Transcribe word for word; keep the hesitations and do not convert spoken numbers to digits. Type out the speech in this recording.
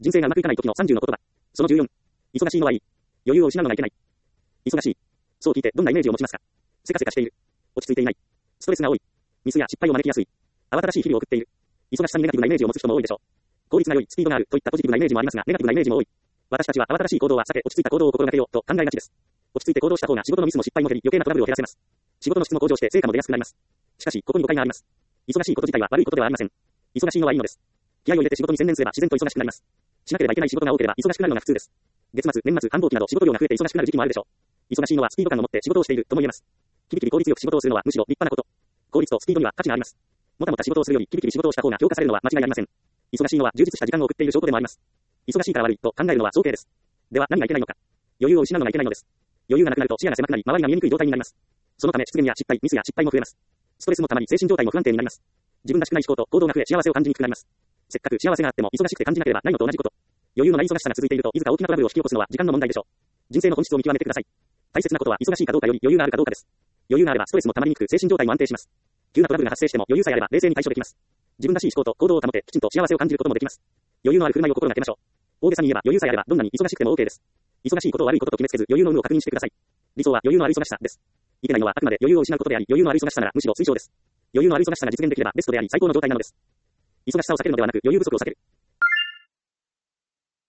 人生がうまくいかない時のさんじゅうの言葉。そのじゅうよん。忙しいのはいい。余裕を失うのがいけない。忙しい。そう聞いてどんなイメージを持ちますか？せかせかしている。落ち着いていない。ストレスが多い。ミスや失敗を招きやすい。慌ただしい日々を送っている。忙しさにネガティブなイメージを持つ人も多いでしょう。効率が良い、スピードがあるといったポジティブなイメージもありますが、ネガティブなイメージも多い。私たちは慌ただしい行動は避け、落ち着いた行動を心がけようと考えがちです。落ち着いて行動した方が仕事のミスも失敗も減り、余計なトラブルを減らせます。仕事の質も向上して成果も出やすくなります。しかし、ここに誤解があります。忙しいこと自体は悪いことではありません。忙しいのはいいのです。気合を入れて仕事に専念すれば自然と忙しくなります。しなければいけない仕事が多ければ忙しくなるのが普通です。月末、年末、繁忙期など仕事量が増えて忙しくなる時期もあるでしょう。忙しいのはスピード感を持って仕事をしているとも言えます。キビキビ効率よく仕事をするのはむしろ立派なこと。効率とスピードには価値があります。もたもた仕事をするよりキビキビ仕事をした方が評価されるのは間違いありません。忙しいのは充実した時間を送っている証拠でもあります。忙しいから悪いと考えるのは早計です。では何がいけないのか。余裕を失うのがいけないのです。余裕がなくなると視野が狭くなり、周りが見えにくい状態になります。そのため失言や失敗、ミスや失敗も増えます。ストレスもたまり、精神状態も不安定になります。自分らしくない思考と行動が増え、幸せを感じにくくなります。せっかく幸せがあっても忙しくて感じなければないのと同じこと。余裕のない忙しさが続いていると、いずか大きなトラブルを引き起こすのは時間の問題でしょう。人生の本質を見極めてください。大切なことは忙しいかどうかより余裕があるかどうかです。余裕があればストレスもたまりにくく、精神状態も安定します。急なトラブルが発生しても余裕さえあれば冷静に対処できます。自分らしい思考と行動を保て、きちんと幸せを感じることもできます。余裕のある振る舞いを心がけましょう。大げさに言えば余裕さえあればどんなに忙しくても OK です。忙しいことを悪いことと決めつけず、余裕の有無を確認してください。理想は余裕のある忙しさです。いけないのはあくまで余裕を失うことであり、余裕のある忙しさならむしろ推奨です。余裕のある忙しさが実現できればベストであり最高の状態なのです。忙しさを避けるのではなく余裕不足を避ける。